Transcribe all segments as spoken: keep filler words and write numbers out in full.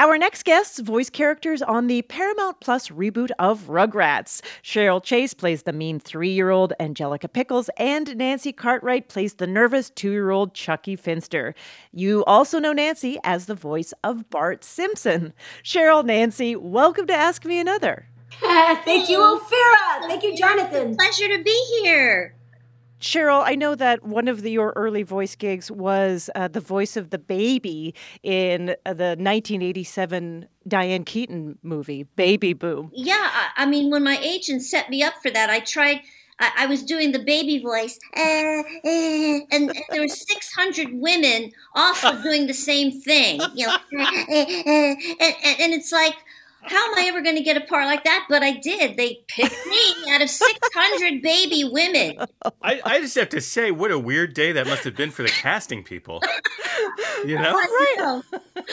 Our next guests voice characters on the Paramount Plus reboot of Rugrats. Cheryl Chase plays the mean three-year-old Angelica Pickles, and Nancy Cartwright plays the nervous two-year-old Chucky Finster. You also know Nancy as the voice of Bart Simpson. Cheryl, Nancy, welcome to Ask Me Another. Thank you, Ophira. Thank you, Jonathan. Pleasure to be here. Cheryl, I know that one of the, your early voice gigs was uh, the voice of the baby in uh, the nineteen eighty-seven Diane Keaton movie, Baby Boom. Yeah, I, I mean, when my agent set me up for that, I tried, I, I was doing the baby voice, uh, uh, and, and there were six hundred women also doing the same thing, you know, uh, uh, uh, and, and it's like, how am I ever going to get a part like that? But I did. They picked me out of six hundred baby women. I, I just have to say, what a weird day that must have been for the casting people. You know? I know.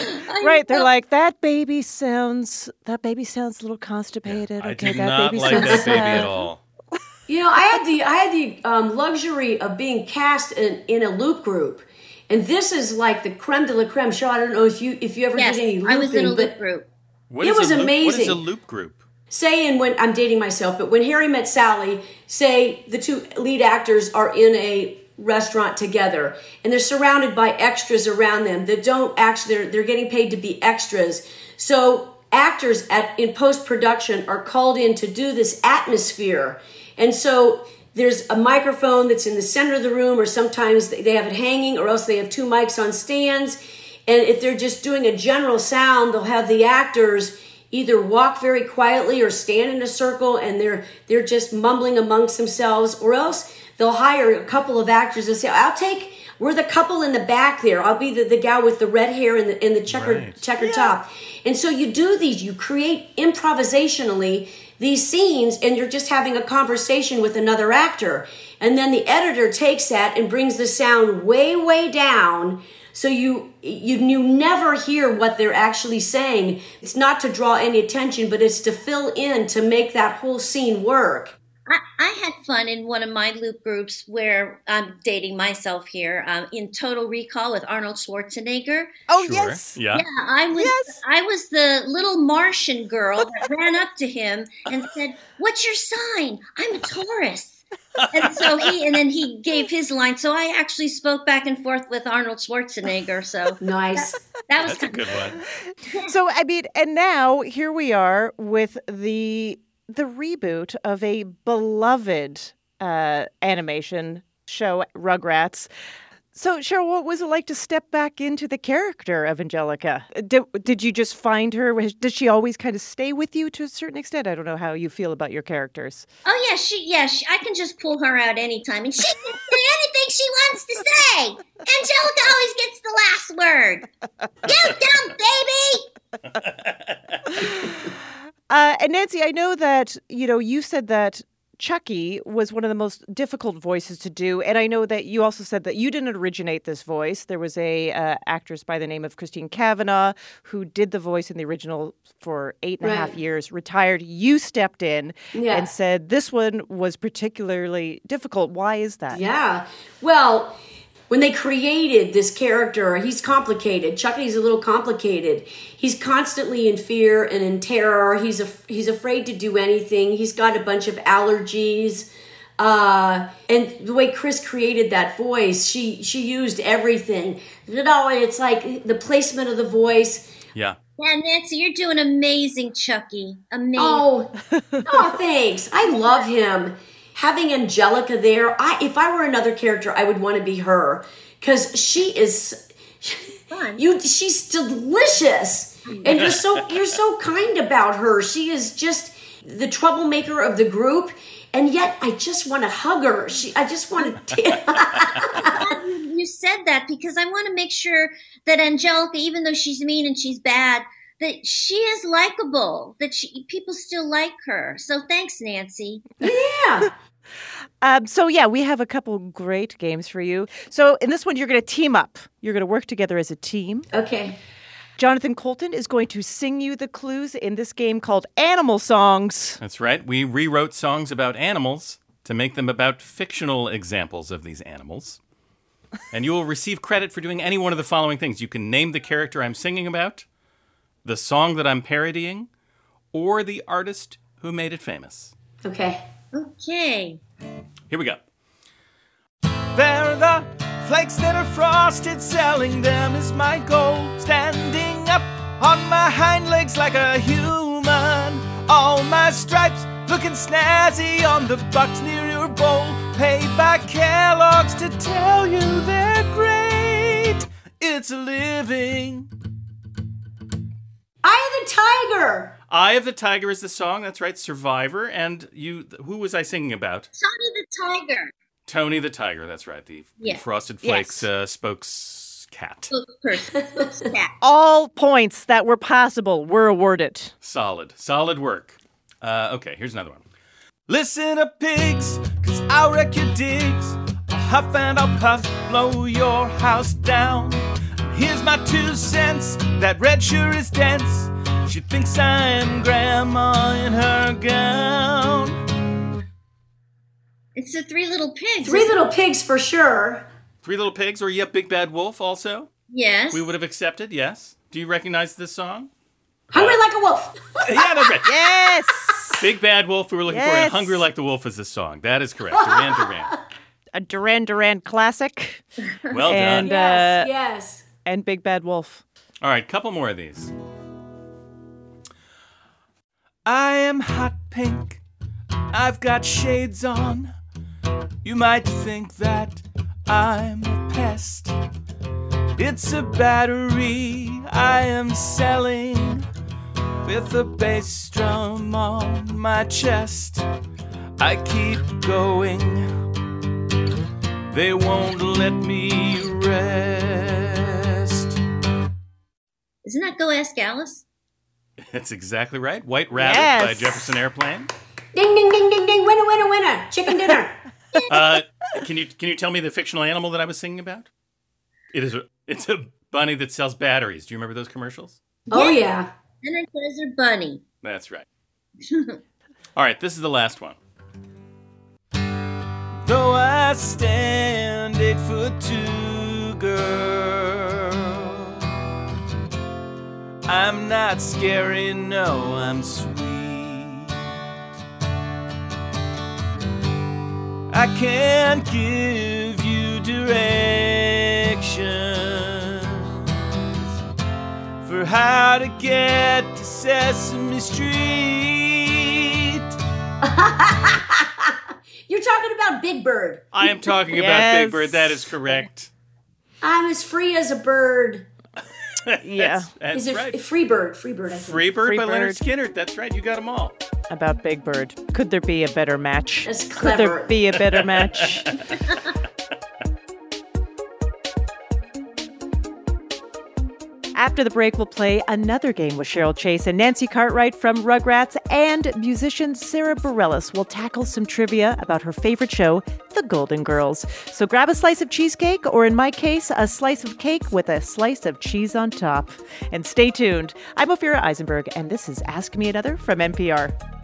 I Right, they're know. like, that baby sounds, that baby sounds a little constipated. I okay, did that not baby like sounds that baby sad. at all. You know, I had the I had the um, luxury of being cast in, in a loop group, and this is like the creme de la creme. Cheryl, I don't know if you if you ever Yes, did any looping, I was in a but loop group. What It is was a loop, What is amazing. a loop group? say in when I'm dating myself, but when Harry Met Sally, say the two lead actors are in a restaurant together and they're surrounded by extras around them that don't actually they're, they're getting paid to be extras. So actors at in post-production are called in to do this atmosphere. And so there's a microphone that's in the center of the room, or sometimes they have it hanging, or else they have two mics on stands. And if they're just doing a general sound, they'll have the actors either walk very quietly or stand in a circle and they're they're just mumbling amongst themselves, or else they'll hire a couple of actors and say, I'll take, we're the couple in the back there. I'll be the, the gal with the red hair and the, and the checkered, Right. checkered top. And so you do these, you create improvisationally these scenes, and you're just having a conversation with another actor. And then the editor takes that and brings the sound way, way down. So you, you you never hear what they're actually saying. It's not to draw any attention, but it's to fill in to make that whole scene work. I, I had fun in one of my loop groups where I'm dating myself here um, in Total Recall with Arnold Schwarzenegger. Oh, Sure. yes. Yeah. Yeah, I was Yes. I was the little Martian girl that ran up to him and said, "What's your sign?" "I'm a Taurus." And so he and then he gave his line. So I actually spoke back and forth with Arnold Schwarzenegger. So Nice. that was That's a kind good of one. So, I mean, and now here we are with the the reboot of a beloved uh, animation show, Rugrats. So, Cheryl, what was it like to step back into the character of Angelica? Did, did you just find her? Was- Did she always kind of stay with you to a certain extent? I don't know how you feel about your characters. Oh yeah, she yeah, she, I can just pull her out anytime, and she can say anything she wants to say. Angelica always gets the last word. You dumb baby. Uh, and Nancy, I know that, you know, you said that Chucky was one of the most difficult voices to do. And I know that you also said that you didn't originate this voice. There was a uh, actress by the name of Christine Cavanaugh who did the voice in the original for eight and a half Right. years, retired. You stepped in Yeah. and said this one was particularly difficult. Why is that? Yeah. Well, when they created this character, he's complicated. Chucky's a little complicated. He's constantly in fear and in terror. He's a, he's afraid to do anything. He's got a bunch of allergies. Uh, and the way Chris created that voice, she she used everything. You know, it's like the placement of the voice. Yeah. Yeah, Nancy, you're doing amazing, Chucky. Amazing. Oh, oh, thanks. I love him. Having Angelica there, I if I were another character, I would want to be her, because she is Fun. you. She's delicious, and you're so you're so kind about her. She is just the troublemaker of the group, and yet I just want to hug her. She, I just want to. You you said that because I want to make sure that Angelica, even though she's mean and she's bad, that she is likable, that she, people still like her. So thanks, Nancy. Yeah. Um, so, yeah, we have a couple great games for you. So in this one, you're going to team up. You're going to work together as a team. Okay. Jonathan Colton is going to sing you the clues in this game called Animal Songs. That's right. We rewrote songs about animals to make them about fictional examples of these animals. And you will receive credit for doing any one of the following things. You can name the character I'm singing about, the song that I'm parodying, or the artist who made it famous. Okay. Okay. Here we go. There are the flakes that are frosted, selling them is my goal. Standing up on my hind legs like a human. All my stripes looking snazzy on the box near your bowl. Paid by Kellogg's to tell you they're great. It's a living. Eye of the Tiger. Eye of the Tiger is the song. That's right, Survivor. And you, who was I singing about? Tony the Tiger. Tony the Tiger. That's right, the Yeah. Frosted Flakes Yes. uh, spokes cat. Spokesperson. Spokescat. All points that were possible were awarded. Solid, solid work. Uh, okay, here's another one. Listen up, pigs, cause I'll wreck your digs. I'll huff and I'll puff, blow your house down. Here's my two cents, that red sure is dense. She thinks I'm grandma in her gown. It's the Three Little Pigs. Three Little Pigs for sure. Three Little Pigs, or Yep, Big Bad Wolf also? Yes. We would have accepted, yes. Do you recognize this song? Hungry Like a Wolf. Yeah, that's right. Yes! Big Bad Wolf we were looking for, Yes. and Hungry Like the Wolf is the song. That is correct. Duran Duran. A Duran Duran classic. Well And, done. uh, Yes, yes. And Big Bad Wolf. All right, couple more of these. I am hot pink, I've got shades on. You might think that I'm a pest. It's a battery I am selling with a bass drum on my chest. I keep going, they won't let me rest. Isn't that Go Ask Alice? That's exactly right. White Rabbit Yes. by Jefferson Airplane. Ding, ding, ding, ding, ding. Winner, winner, winner. Chicken dinner. Uh, can you can you tell me the fictional animal that I was singing about? It is a, it's a bunny that sells batteries. Do you remember those commercials? Oh, yeah. Energizer Bunny. That's right. All right, this is the last one. Though I stand eight foot two, girl, I'm not scary, no, I'm sweet. I can't give you directions for how to get to Sesame Street. You're talking about Big Bird. I am talking about Yes. Big Bird. That is correct. I'm as free as a bird. Yeah. That's Is it right. Free Bird? Free Bird, I think. Free Bird Free by Leonard Bird. Skinner. That's right. You got them all. About Big Bird. Could there be a better match? That's Could there clever. be a better match? After the break, we'll play another game with Cheryl Chase and Nancy Cartwright from Rugrats, and musician Sarah Bareilles will tackle some trivia about her favorite show, The Golden Girls. So grab a slice of cheesecake, or in my case, a slice of cake with a slice of cheese on top. And stay tuned. I'm Ophira Eisenberg, and this is Ask Me Another from N P R.